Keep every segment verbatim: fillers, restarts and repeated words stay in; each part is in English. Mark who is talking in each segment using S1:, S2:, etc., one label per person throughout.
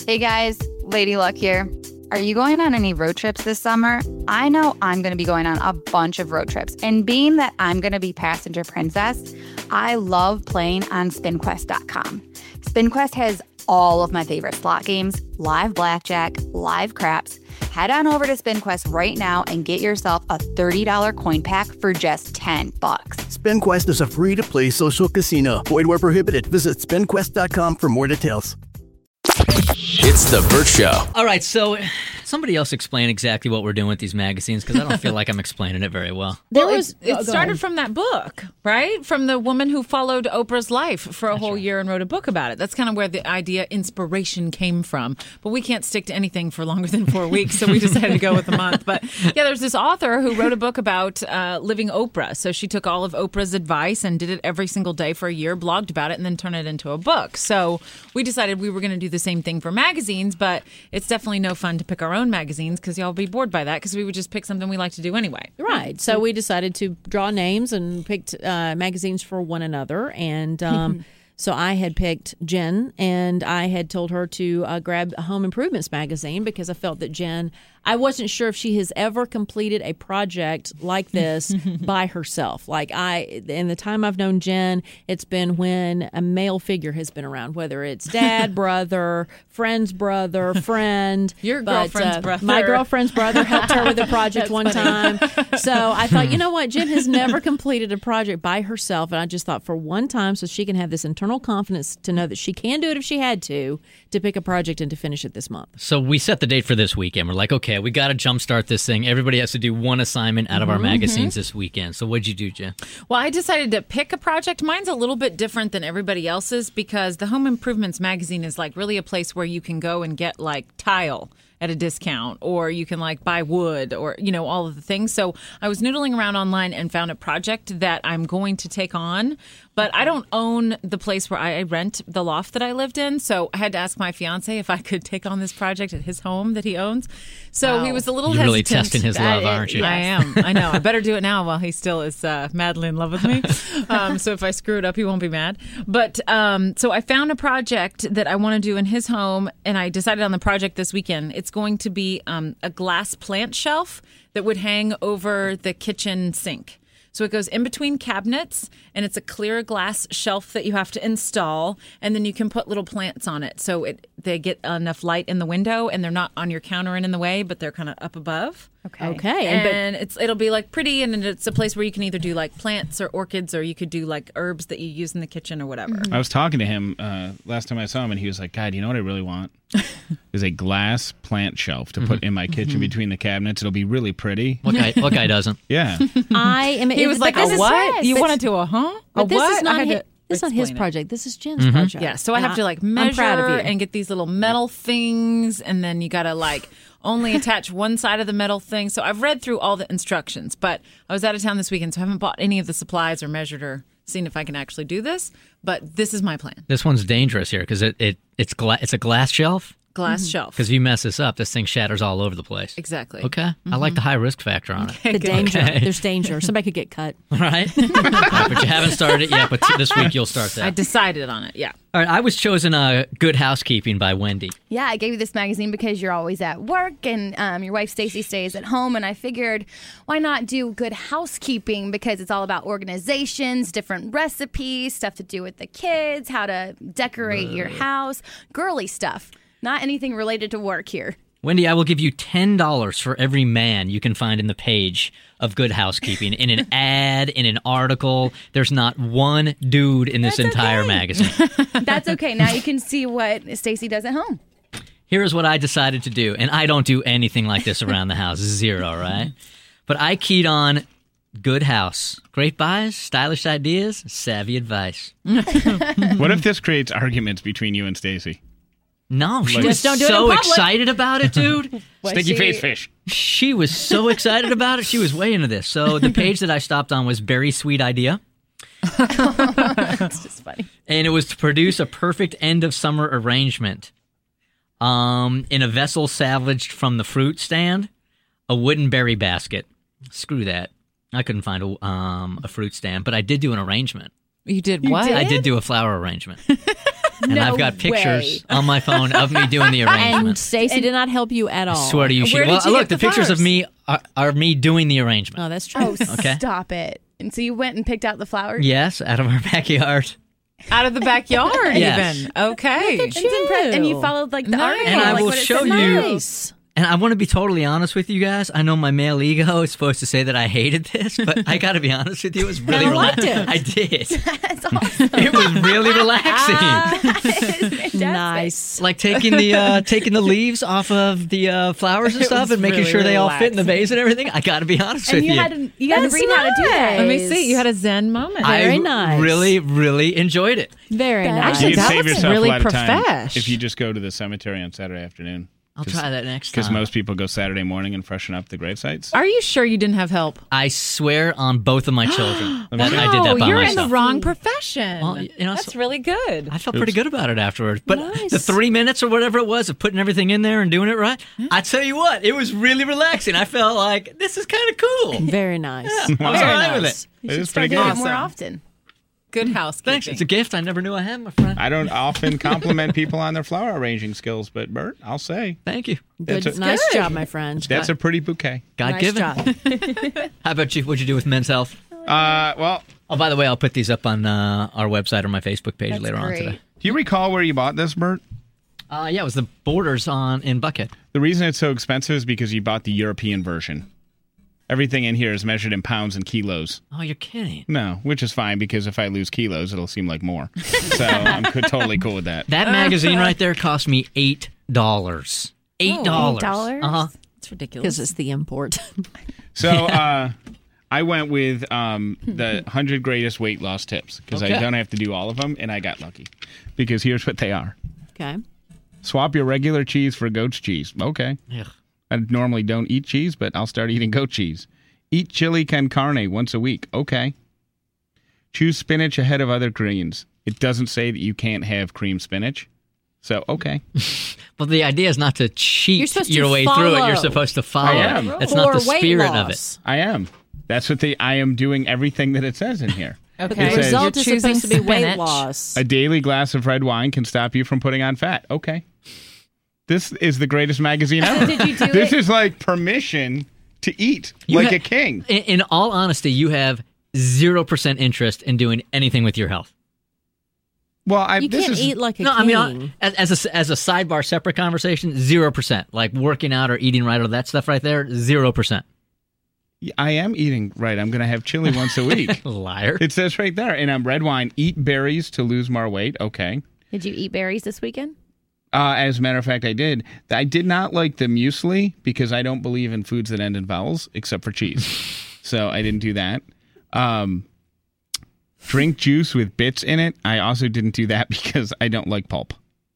S1: Hey guys, Lady Luck here. Are you going on any road trips this summer? I know I'm going to be going on a bunch of road trips. And being that I'm going to be passenger princess, I love playing on spin quest dot com. SpinQuest has all of my favorite slot games, live blackjack, live craps. Head on over to SpinQuest right now and get yourself a thirty dollars coin pack for just ten bucks.
S2: SpinQuest is a free-to-play social casino. Void where prohibited. Visit spin quest dot com for more details.
S3: It's the Burt Show.
S4: All right, so somebody else explain exactly what we're doing with these magazines, because I don't feel like I'm explaining it very well.
S5: There was
S6: it, it
S5: oh,
S6: started
S5: ahead.
S6: from that book, right? From the woman who followed Oprah's life for a
S4: That's
S6: whole
S4: right.
S6: year and wrote a book about it. That's kind of where the idea, inspiration came from. But we can't stick to anything for longer than four weeks, so we decided to go with a month. But yeah, there's this author who wrote a book about uh, living Oprah. So she took all of Oprah's advice and did it every single day for a year, blogged about it, and then turned it into a book. So we decided we were going to do the same thing for magazines, but it's definitely no fun to pick our own magazines because y'all be bored by that because we would just pick something we like to do anyway.
S5: Right. So we decided to draw names and picked uh, magazines for one another. And um, so I had picked Jen, and I had told her to uh, grab a Home Improvements magazine because I felt that Jen, I wasn't sure if she has ever completed a project like this by herself. Like I, in the time I've known Jen, it's been when a male figure has been around, whether it's dad, brother, friend's brother, friend.
S6: Your
S5: But,
S6: girlfriend's
S5: uh,
S6: brother.
S5: My girlfriend's brother helped her with a project one time. So I thought, you know what? Jen has never completed a project by herself. And I just thought for one time, so she can have this internal confidence to know that she can do it if she had to, to pick a project and to finish it this month.
S4: So we set the date for this weekend. We're like, okay, we got to jumpstart this thing. Everybody has to do one assignment out of our magazines this weekend. So what'd you do, Jen?
S6: Well, I decided to pick a project. Mine's a little bit different than everybody else's because the Home Improvements magazine is like really a place where you can go and get like tile at a discount, or you can like buy wood, or, you know, all of the things. So I was noodling around online and found a project that I'm going to take on, but I don't own the place where I rent the loft that I lived in. So I had to ask my fiance if I could take on this project at his home that he owns. So
S5: Wow.
S6: he was a little
S4: You're really
S6: hesitant.
S4: testing his love,
S6: I,
S4: aren't you?
S6: I am. I know. I better do it now while he still is uh, madly in love with me. Um, so if I screw it up, he won't be mad. But um, so I found a project that I want to do in his home, and I decided on the project this weekend. It's going to be um, a glass plant shelf that would hang over the kitchen sink. So it goes in between cabinets, and it's a clear glass shelf that you have to install, and then you can put little plants on it. So it they get enough light in the window, and they're not on your counter and in the way, but they're kind of up above.
S1: Okay.
S5: Okay.
S6: And,
S5: And,
S6: it's it'll be like pretty, and it's a place where you can either do like plants or orchids, or you could do like herbs that you use in the kitchen or whatever.
S7: I was talking to him uh, last time I saw him, and he was like, God, you know what I really want? Is a glass plant shelf to put in my kitchen between the cabinets. It'll be really pretty.
S4: What guy, what guy doesn't?
S7: Yeah.
S5: but I am.
S6: He was
S5: but
S6: like,
S5: this
S6: "A
S5: is-
S6: what? You
S5: but-
S6: want to do a huh?
S5: But
S6: a
S5: this
S6: what?"
S5: is not
S6: I had
S5: his,
S6: to
S5: this is not his
S6: explain it.
S5: project. This is Jen's project.
S6: Yeah, so I
S5: And
S6: have to like
S5: I'm
S6: measure
S5: proud of you.
S6: and get these little metal things, and then you got to like only attach one side of the metal thing. So I've read through all the instructions, but I was out of town this weekend, so I haven't bought any of the supplies or measured or seen if I can actually do this. But this is my plan.
S4: This one's dangerous here because it, it it's gla- it's a glass shelf.
S6: Glass shelf.
S4: Because if you mess this up, this thing shatters all over the place.
S6: Exactly.
S4: Okay. I like the high risk factor on it.
S5: The danger.
S4: Okay.
S5: There's danger. Somebody could get cut.
S4: Right? Right, but you haven't started it yet, but t- this week you'll start
S6: I
S4: that.
S6: decided on it, yeah.
S4: All right, I was chosen uh, Good Housekeeping by Wendy.
S1: Yeah, I gave you this magazine because you're always at work and um, your wife Stacy stays at home, and I figured why not do Good Housekeeping because it's all about organizations, different recipes, stuff to do with the kids, how to decorate your house, girly stuff. Not anything related to work here.
S4: Wendy, I will give you ten dollars for every man you can find in the page of Good Housekeeping. In an ad, in an article, there's not one dude in this
S1: That's
S4: entire
S1: okay.
S4: magazine.
S1: That's okay. Now you can see what Stacy does at home.
S4: Here's what I decided to do, and I don't do anything like this around the house. Zero, right? But I keyed on Good House. Great buys, stylish ideas, savvy advice.
S7: What if this creates arguments between you and Stacy?
S4: No, she
S7: Like-
S4: was
S5: Just don't do it in
S4: so
S5: public.
S4: excited about it, dude.
S7: Sticky
S1: she-
S7: face fish.
S4: She was so excited about it. She was way into this. So the page that I stopped on was Very Sweet Idea.
S1: It's just funny.
S4: And it was to produce a perfect end of summer arrangement um, in a vessel salvaged from the fruit stand, a wooden berry basket. Screw that. I couldn't find a, um, a fruit stand, but I did do an arrangement.
S6: You did what?
S4: I did do a flower arrangement. and
S8: No
S4: I've got pictures
S8: way.
S4: on my phone of me doing the
S5: And
S4: arrangement.
S5: Stacy did not help you at all.
S4: I swear to you, she.
S6: Where did
S4: Well,
S6: you
S4: look,
S6: get
S4: the
S6: the
S4: pictures of
S6: flowers?
S4: me are, are me doing the arrangement.
S5: Oh, that's true.
S8: Oh,
S4: Okay.
S8: stop it. And so you went and picked out the flowers?
S4: Yes, out of our backyard.
S6: Out of the backyard,
S4: Yes.
S6: even. Okay.
S8: It's impre- and you followed like the
S6: Nice.
S8: article.
S4: And I
S8: like
S4: will
S8: what it
S4: show
S8: said.
S4: you-
S5: Nice.
S4: And I want to be totally honest with you guys. I know my male ego is supposed to say that I hated this, but I got to be honest with you. It was really
S5: I liked
S4: relaxing.
S5: it.
S4: I did.
S8: That's awesome.
S4: It was really relaxing.
S8: Fantastic.
S5: Nice.
S4: Like taking the uh, taking the leaves off of the uh, flowers and
S6: It
S4: stuff,
S6: was
S4: and making
S6: really
S4: sure they all fit in the
S6: relaxing.
S4: vase and everything. I got to be honest
S8: And
S4: with
S8: you
S4: you.
S8: had to, you got to
S5: That's
S8: read how to do that.
S6: Let me see. You had a Zen moment.
S4: I
S5: Very nice.
S4: really, really enjoyed it.
S5: Very
S8: That-
S5: nice.
S6: Actually,
S7: You
S6: that
S7: save
S6: looks
S7: yourself
S6: really
S7: a lot of time
S6: profesh.
S7: if you just go to the cemetery on Saturday afternoon.
S4: I'll try that next time.
S7: Because most people go Saturday morning and freshen up the grave sites.
S6: Are you sure you didn't have help?
S4: I swear on both of my children that I did that by
S6: you're
S4: myself.
S6: in the wrong profession.
S4: Well, you know,
S6: That's
S4: so-
S6: really good.
S4: I felt pretty good about it afterwards. But
S5: Nice.
S4: the three minutes or whatever it was of putting everything in there and doing it right, I tell you what, it was really relaxing. I felt like this is kind of cool.
S5: Very nice.
S4: I was all
S5: Very
S4: right with
S5: nice.
S4: it.
S8: You
S7: It
S8: should
S7: is
S8: start
S7: pretty
S8: doing
S7: good.
S8: it more
S6: Awesome.
S8: often.
S6: Good housekeeping.
S4: Thanks. It's a gift I never knew I had, my friend.
S7: I don't often compliment people on their flower arranging skills, but Bert, I'll say
S4: Thank you.
S5: Good,
S7: That's a-
S5: nice
S6: good.
S5: job, my friend.
S7: that's a pretty bouquet.
S4: God
S5: nice
S4: given.
S5: job.
S4: How about you? What'd you do with Men's Health?
S7: Uh, well,
S4: Oh, by the way, I'll put these up on uh, our website or my Facebook page
S8: That's
S4: later on
S8: great.
S4: today.
S7: do you recall where you bought this, Bert?
S4: Uh, yeah, it was the Borders on in Buckhead.
S7: The reason it's so expensive is because you bought the European version. Everything in here is measured in pounds and kilos.
S4: Oh, you're kidding.
S7: No, which is fine because if I lose kilos, it'll seem like more. So I'm co- totally cool with that.
S4: That magazine right there cost me eight dollars. Eight dollars.
S8: eight dollars?
S4: Uh huh.
S6: It's ridiculous.
S5: Because it's the import.
S7: So uh, I went with um, the one hundred greatest weight loss tips because I
S4: Okay.
S7: don't have to do all of them, and I got lucky. Because here's what they are.
S5: Okay.
S7: Swap your regular cheese for goat's cheese. Okay.
S4: Ugh.
S7: I normally don't eat cheese, but I'll start eating goat cheese. Eat chili con carne once a week. Okay. Choose spinach ahead of other greens. It doesn't say that you can't have cream spinach. So, okay.
S4: Well, the idea is not to
S5: You're
S4: cheat
S5: supposed to
S4: your way through it. You're
S5: follow.
S4: supposed to follow.
S7: I am.
S4: That's not the
S5: For weight
S4: spirit of it.
S5: loss.
S7: I am. That's what they, I am doing everything that it says in here.
S5: The
S6: okay.
S7: It says-
S5: result is
S6: You're
S5: supposed to be
S6: choosing
S5: weight
S6: spinach.
S5: loss.
S7: A daily glass of red wine can stop you from putting on fat. Okay. This is the greatest magazine ever.
S8: Did you do
S7: This
S8: it?
S7: is like permission to eat
S4: You
S7: like
S4: ha-
S7: a king.
S4: In, in all honesty, you have zero percent interest in doing anything with your health.
S7: Well, I,
S5: You
S7: this
S5: can't
S7: is,
S5: eat like a
S4: No,
S5: king.
S4: I mean, I- as, as a as a sidebar, separate conversation, zero percent. Like working out or eating right or that stuff right there, zero percent.
S7: I am eating right. I'm going to have chili once a week.
S4: Liar.
S7: It says right there. And I'm red wine. Eat berries to lose more weight. Okay.
S8: Did you eat berries this weekend?
S7: Uh, as a matter of fact, I did. I did not like the muesli because I don't believe in foods that end in vowels except for cheese. So I didn't do that. Um, drink juice with bits in it. I also didn't do that because I don't like pulp.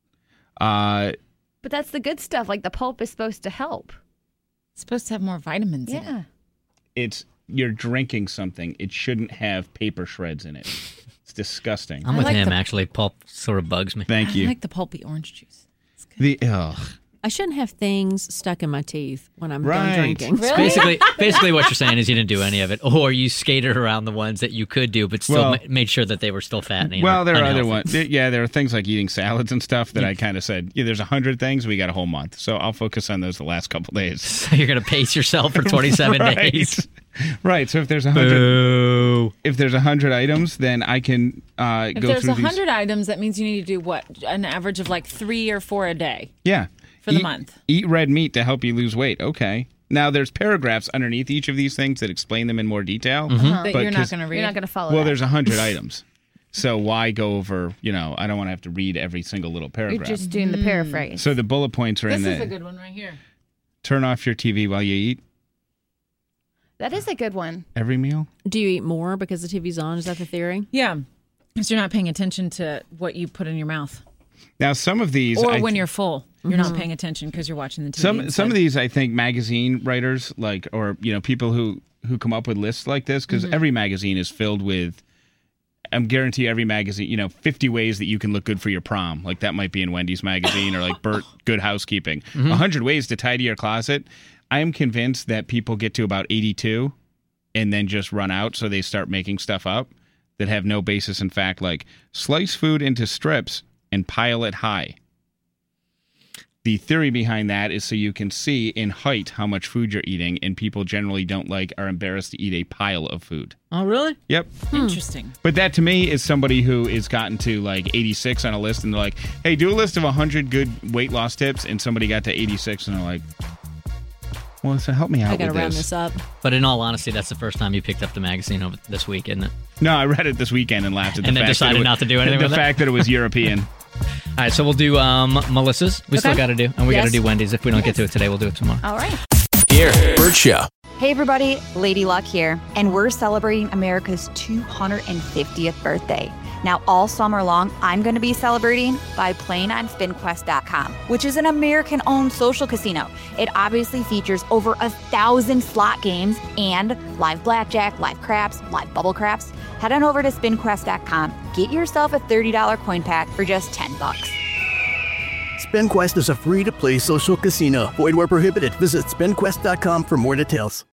S7: Uh,
S8: But that's the good stuff. Like the pulp is supposed to help.
S6: It's supposed to have more vitamins in
S8: Yeah.
S6: it.
S7: it's you're drinking something. It shouldn't have paper shreds in it. It's disgusting.
S4: I'm with
S6: like
S4: him,
S6: the-
S4: actually. Pulp sort of bugs me.
S7: Thank
S6: I
S7: you.
S6: like the pulpy orange juice.
S7: The ugh.
S5: I shouldn't have things stuck in my teeth when I'm
S7: Right.
S5: done drinking.
S4: Basically, basically, what you're saying is you didn't do any of it, or you skated around the ones that you could do, but still
S7: Well-
S4: ma- made sure that they were still fattening.
S7: Well,
S4: or
S7: there are other
S4: unhealthy.
S7: ones. There- Yeah, there are things like eating salads and stuff that I kind of said, yeah, there's a hundred things. We got a whole month. So I'll focus on those the last couple days.
S4: So you're gonna pace yourself for twenty-seven
S7: right.
S4: days.
S7: Right. So if there's a hundred,
S4: Boo.
S7: if there's a hundred items, then I can uh,
S6: If
S7: go
S6: there's
S7: through
S6: a
S7: these.
S6: hundred items, that means you need to do what? An average of like three or four a day
S7: Yeah.
S6: for the
S7: Eat-
S6: month.
S7: Eat red meat to help you lose weight. Okay. Now there's paragraphs underneath each of these things that explain them in more detail.
S6: That
S7: But
S6: you're not
S7: 'cause-
S6: going to read.
S8: You're not going to follow
S7: Well,
S8: that.
S7: there's a hundred items. So why go over? You know, I don't want to have to read every single little
S8: You're
S7: paragraph.
S8: just doing the paraphrase.
S7: So the bullet points are
S6: This
S7: in
S6: is
S7: there.
S6: a good one right here.
S7: Turn off your T V while you eat
S8: That is a good one.
S7: every meal.
S5: Do you eat more because the T V's on? Is that the theory?
S6: Yeah, because you're not paying attention to what you put in your mouth,
S7: Now some of these,
S6: or
S7: I
S6: when
S7: th-
S6: you're full, you're not paying attention because you're watching the T V.
S7: some
S6: instead.
S7: some of these I think magazine writers like, or you know, people who who come up with lists like this, because every magazine is filled with. I'm guarantee every magazine, you know, fifty ways that you can look good for your prom. Like that might be in Wendy's magazine, or like Bert Good Housekeeping. A hundred ways to tidy your closet. I am convinced that people get to about eighty-two and then just run out, so they start making stuff up that have no basis in fact, like slice food into strips, and pile it high. The theory behind that is so you can see in height how much food you're eating, and people generally don't like, are embarrassed to eat a pile of food.
S4: Oh, really?
S7: Yep.
S6: Interesting.
S7: But that to me is somebody who is gotten to like eighty-six on a list, and they're like, hey, do a list of one hundred good weight loss tips, and somebody got to eighty-six, and they're like, well, so help me out
S5: I gotta
S7: with
S5: round
S7: this.
S5: this up.
S4: But in all honesty, that's the first time you picked up the magazine over this week, isn't it?
S7: No, I read it this weekend and laughed at the
S4: And then
S7: fact
S4: decided
S7: that it was,
S4: not to do anything
S7: the
S4: with it?
S7: fact that it was European.
S4: All right, so we'll do um, Melissa's. We still
S5: Okay.
S4: got to do, and we got to
S5: Yes.
S4: do Wendy's. If we don't get to it today, we'll do it tomorrow.
S8: All right.
S3: Here, Bert Show.
S1: Hey everybody, Lady Luck here, and we're celebrating America's two hundred fiftieth birthday. Now, all summer long, I'm going to be celebrating by playing on spin quest dot com, which is an American-owned social casino. It obviously features over a thousand slot games and live blackjack, live craps, live bubble craps. Head on over to spin quest dot com. Get yourself a thirty dollars coin pack for just ten bucks.
S2: SpinQuest is a free-to-play social casino. Void where prohibited. Visit spin quest dot com for more details.